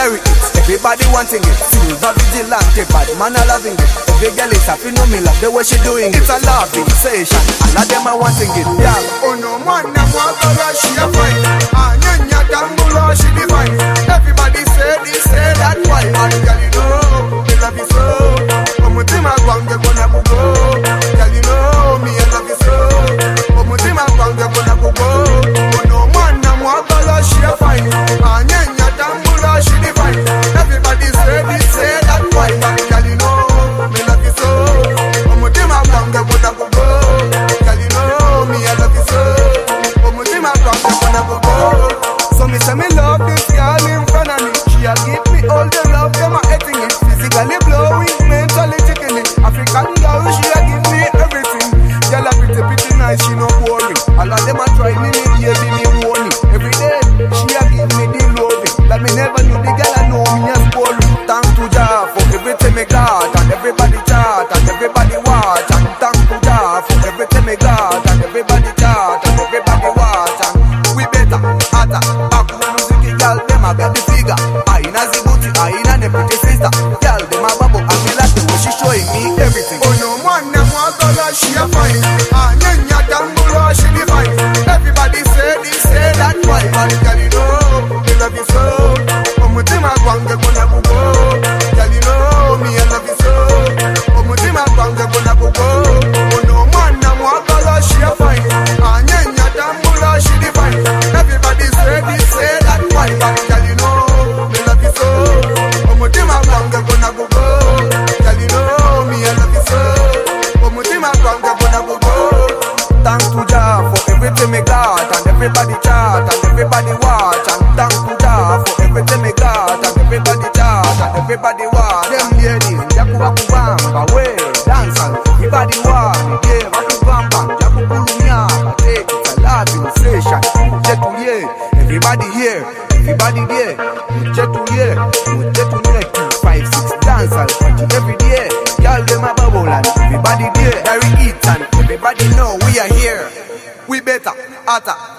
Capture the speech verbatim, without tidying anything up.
Very it, everybody wanting it. Silver vigilante, bad man are loving it. Every girl is happy, no me love the way she doing it. It's a loving session, all of them are wanting it. Yeah. Oh no man, I'm walking, she a fine. Anya Tambula, she divine. Everybody say this, say that, why? And girl, you know, me love you so. Omutima gwange gonna go. Girl, you know, me I love you so. Omutima gwange gonna go. Oh no man, I'm walking, she a fine. Anya Tambula, she divine. Everybody say this, say that, why? And girl, you know, me love you so. Omutima gwange gonna go. Girl, you know, me I love you so. Omutima gwange gonna go. So me say me love this girl in front of me. She'll give me all the love, them a hating it. Physically blowing, mentally tickling. African girl, she'll give me everything. Girl a pretty, pretty nice, she no boring. All of them a try me, me baby, me warning. Every day, she'll give me the loving. Like me never knew the girl I know me as boring. Thanks to Jah for everything me got, and everybody chat, and everybody watch. And thanks to Jah for everything me got, and everybody chat, and everybody watch. And we better, hotter, back to the music, girl, them a baby figure. I in a zibuti, I in a the pretty sister. Girl, them a bubble, and me like the way she showing me everything. Oh no man, them want color, she a fine. Anya Tambula, she divine. Everybody say this, say that, why? And girl, you know, me love you so. Omutima gwange gonna go. Girl, you know, me I love you so. Omutima gwange gonna go. Oh no man, them want color, she a fine. Anya Tambula, she divine. Everybody say this, say that, why? And girl, you know, me love you so. Omutima gwange gonna go. Girl, you know, me I love you so. Omutima gwange gonna go. Thanks to Jah for everything me got, and everybody chat, and everybody watch. And thanks to Jah for everything me got, and everybody chat, and everybody watch. Them ladies, Jaku Baku Bamba, way dance and everybody watch. Yeah, Baku Bamba, Jaku Kulunya, take it a loving session. Jet to yeah, everybody here, everybody there. Jet to yeah, jet to yeah, two five six dance and party every day. Y'all them a bubble and everybody there. Very eat and everybody know we are here. We better, hotter.